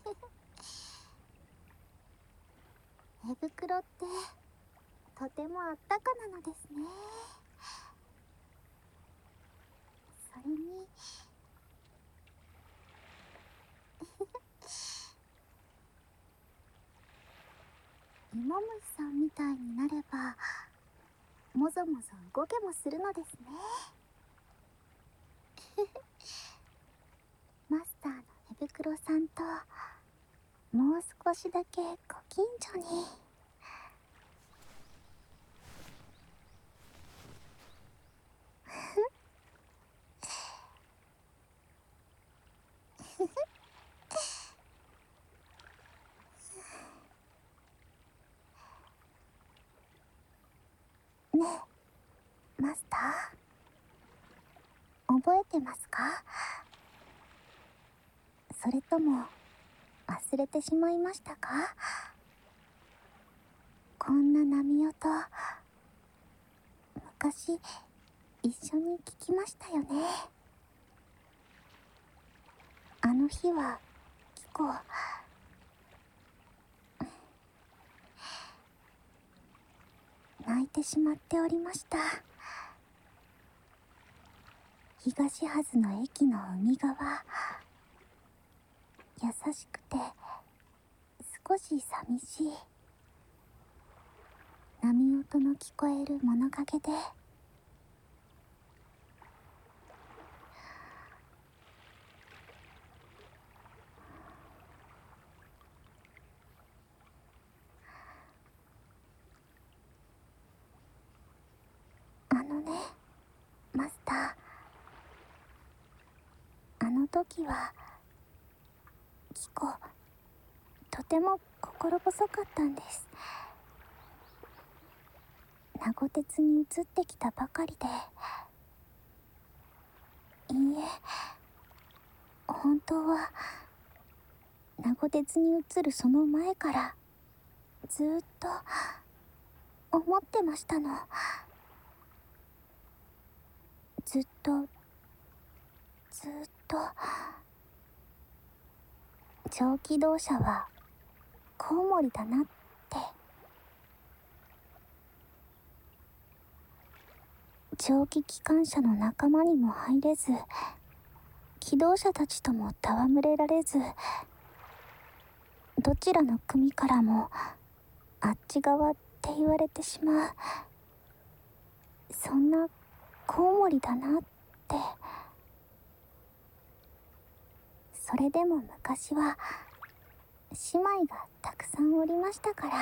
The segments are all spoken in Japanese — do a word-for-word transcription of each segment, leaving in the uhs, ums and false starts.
寝袋ってとてもあったかなのですね。それに芋虫さんみたいになればもぞもぞ動けもするのですね。マスターの寝袋さんともう少しだけご近所に。ねえマスター、覚えてますか？それとも忘れてしまいましたか？こんな波音昔一緒に聞きましたよね。あの日はキコ泣いてしまっておりました。東はずの駅の海側、優しくて少し寂しい波音の聞こえる物陰で、あのねマスター、あの時はキコとても心細かったんです。名護鉄に移ってきたばかりで。いいえ、本当は名護鉄に移るその前からずーっと思ってましたの。ずっとずっと蒸気動車はコウモリだなって。蒸気機関車の仲間にも入れず、機動車たちとも戯れられず、どちらの組からもあっち側って言われてしまう、そんなコウモリだなって。それでも昔は姉妹がたくさんおりましたから、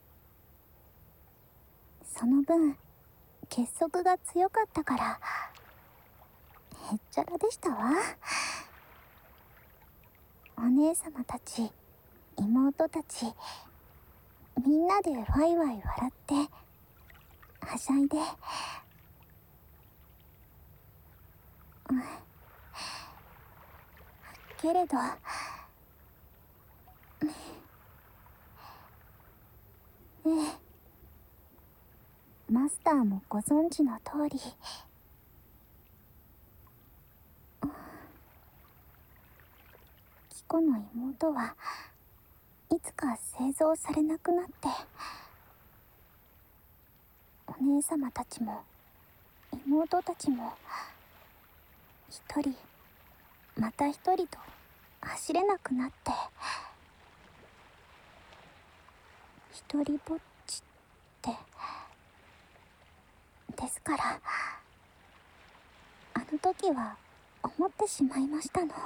その分結束が強かったからへっちゃらでしたわ。お姉様たち妹たちみんなでワイワイ笑ってはしゃいで、うん、けれどええ、マスターもご存知の通り、キコの妹はいつか製造されなくなって、お姉様たちも妹たちも一人また一人と走れなくなって、一人ぼっちってですから、あの時は思ってしまいましたの。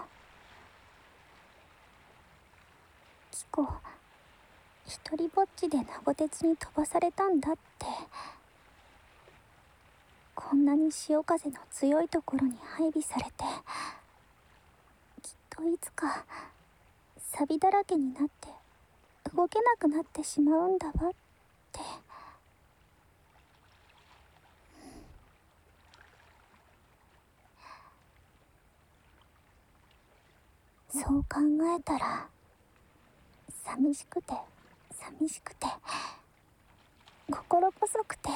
キコ一人ぼっちで名護鉄に飛ばされたんだって。こんなに潮風の強いところに配備されて、きっといつか錆だらけになって動けなくなってしまうんだわって。そう考えたら寂しくて寂しくて心細くて、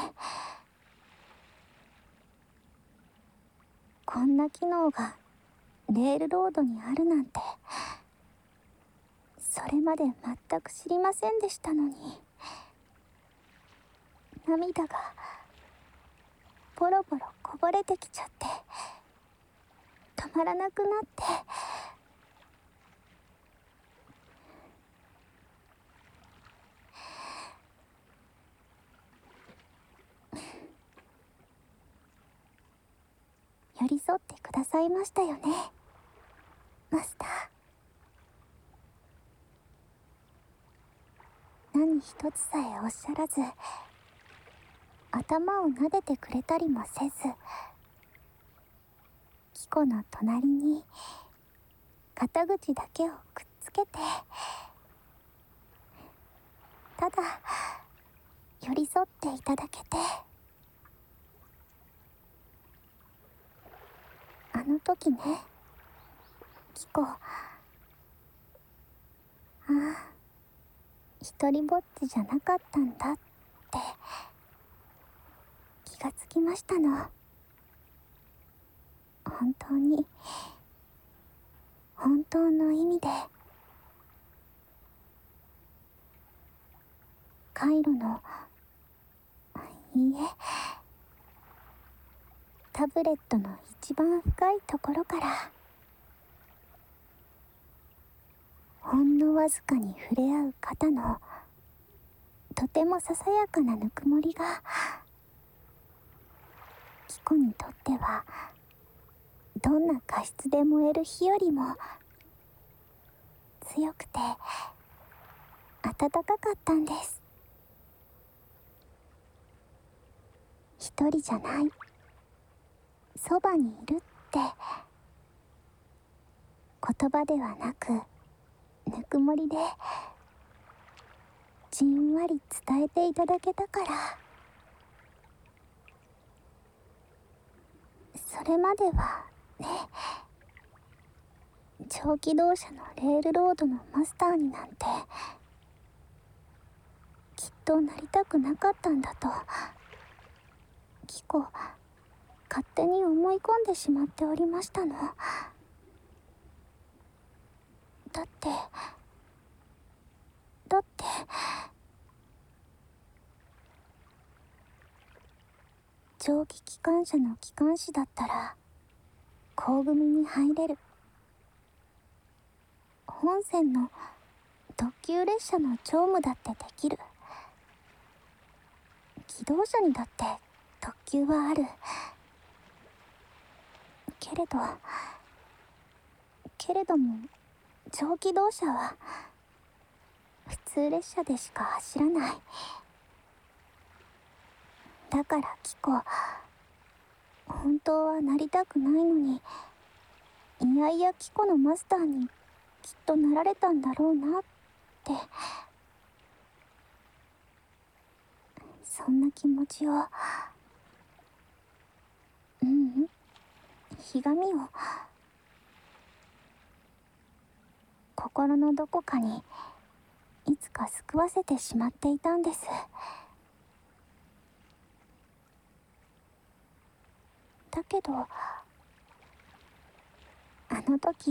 こんな機能がレールロードにあるなんてれまで全く知りませんでしたのに、涙がボロボロこぼれてきちゃって止まらなくなって、寄り添ってくださいましたよね、マスター。何一つさえおっしゃらず、頭を撫でてくれたりもせず、キコの隣に肩口だけをくっつけて、ただ寄り添っていただけて、あの時ね、キコ、ああ、一人ぼっちじゃなかったんだって気がつきましたの。本当に、本当の意味で、カイロの、いいえ、タブレットの一番深いところから、ほんのわずかに触れ合う肩のとてもささやかなぬくもりが、キコにとってはどんな過失で燃える火よりも強くて温かかったんです。一人じゃない、そばにいるって言葉ではなくぬくもりでじんわり伝えていただけたから。それまではね、長期動車のレールロードのマスターになんてきっとなりたくなかったんだと、キコ勝手に思い込んでしまっておりましたの。だってだって蒸気機関車の機関士だったら後組に入れる、本線の特急列車の乗務だってできる、機動車にだって特急はあるけれどけれども蒸気動車は普通列車でしか走らない。だからキコ、本当はなりたくないのに、いやいやキコのマスターにきっとなられたんだろうなって、そんな気持ちを、ううん、ひがみを心のどこかにいつか救わせてしまっていたんです。だけどあの時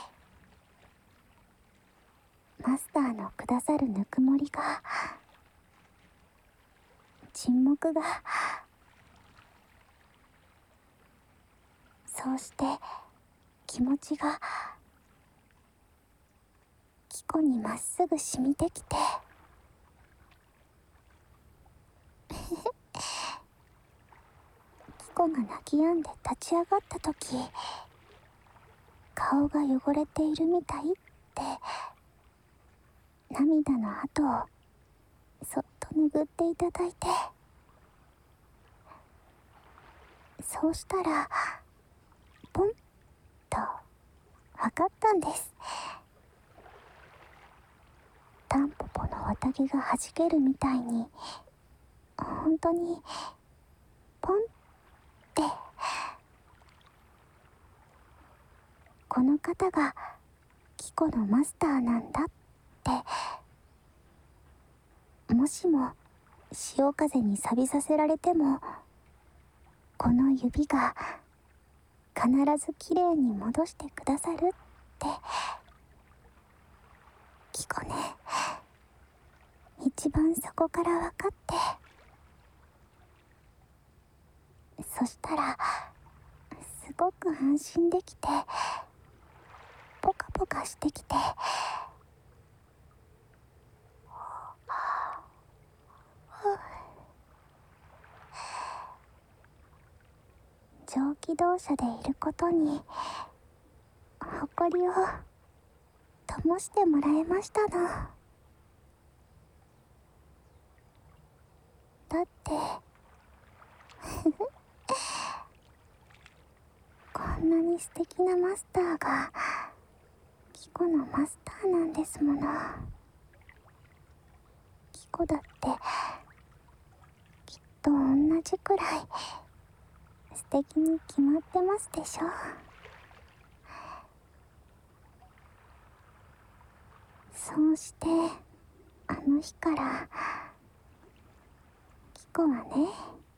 マスターのくださるぬくもりが、沈黙が、そうして気持ちがキコにまっすぐ染みてきてキコが泣き止んで立ち上がった時、顔が汚れているみたいって涙の跡をそっと拭っていただいて、そうしたらポンと分かったんです。タンポポの綿毛がはじけるみたいに、本当にポンってこの方がキコのマスターなんだって、もしも潮風に錆びさせられてもこの指が必ずきれいに戻してくださるって。キコね、 一番そこから分かって、そしたらすごく安心できて、ポカポカしてきて、蒸気動車でいることに誇りを灯してもらえましたの。だってこんなに素敵なマスターがキコのマスターなんですもの。キコだってきっと同じくらい素敵に決まってますでしょ。そうしてあの日からキコはね、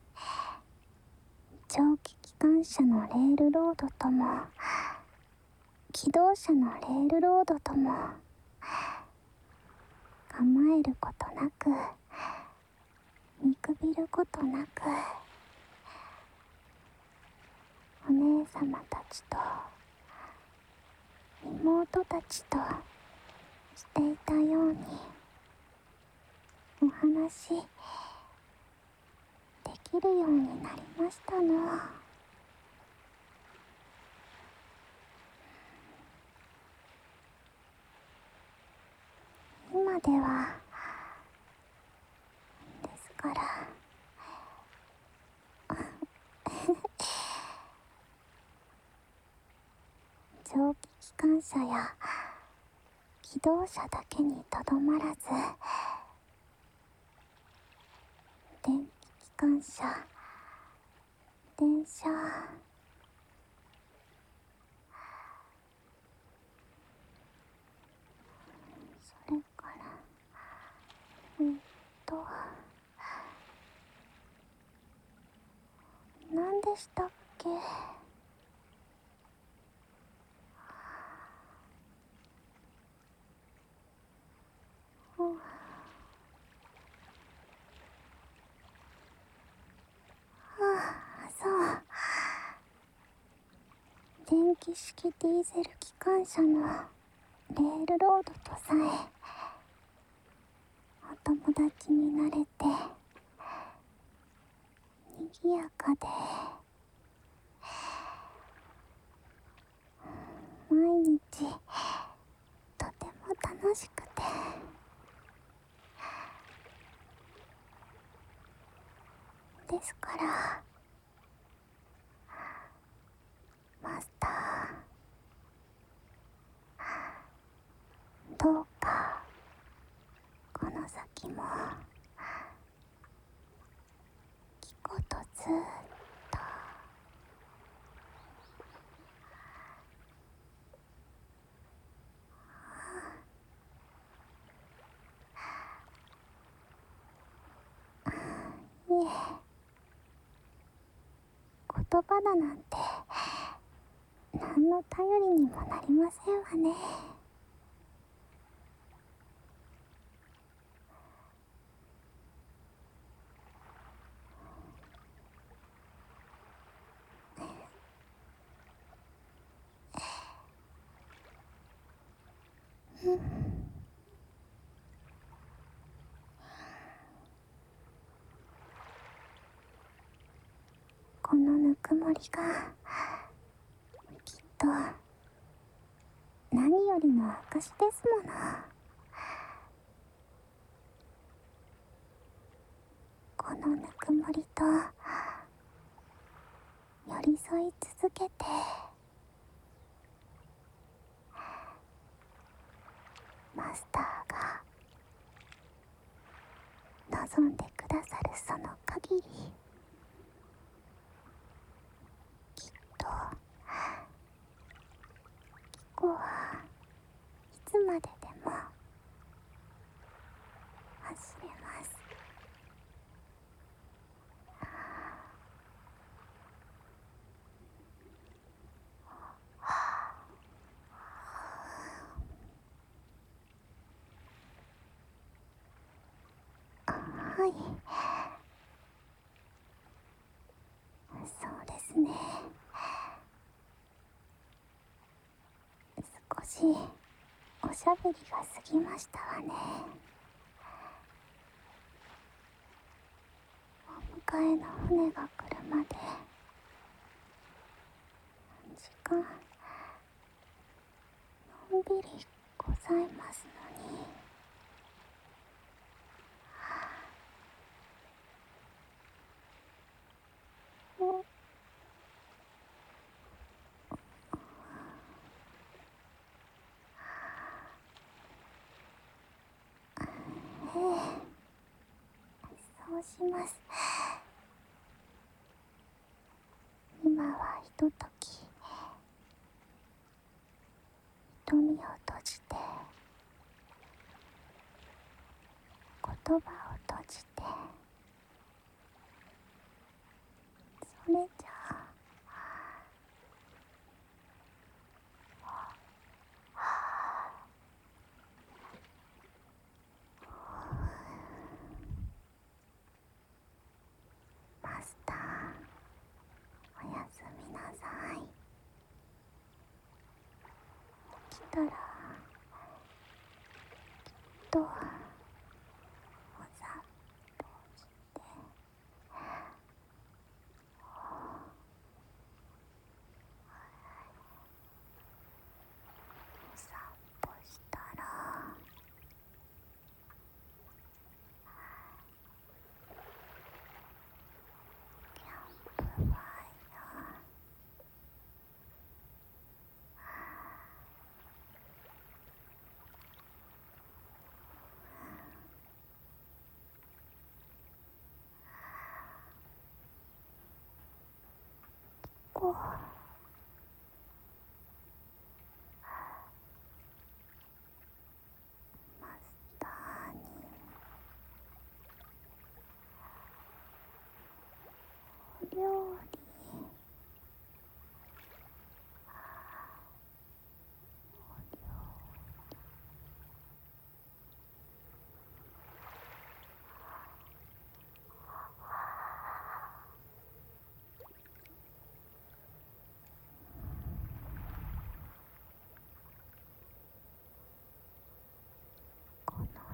蒸気機関車のレールロードとも気動車のレールロードとも構えることなく、見くびることなく、お姉様たちと妹たちとしていたようにお話できるようになりましたの。今ではですから蒸気機関車や気動車だけにとどまらず、電気機関車、電車、それからえっと何でしたっけ。電気式ディーゼル機関車のレールロードとさえお友達になれて、にぎやかで毎日とても楽しくて、ですからマスター、どうかこの先もキコとずっといえ、言葉だなんて何の頼りにもなりませんわね。このぬくもりがきっと何よりの証ですもの。このぬくもりと寄り添い続けて、マスターが望んでくださるその限り、きっとキコはいつまででも走れます。 はい、そうですね。少しおしゃべりが過ぎましたわね。お迎えの船が来るまで時間のんびりございますのに。おええ、そうします。今はひととき瞳を閉じて、言葉を閉じて、それじゃあマスター、おやすみなさい。起きたらきっとお散歩してお散歩したらキャンプファイヤーこうマスターにお料理この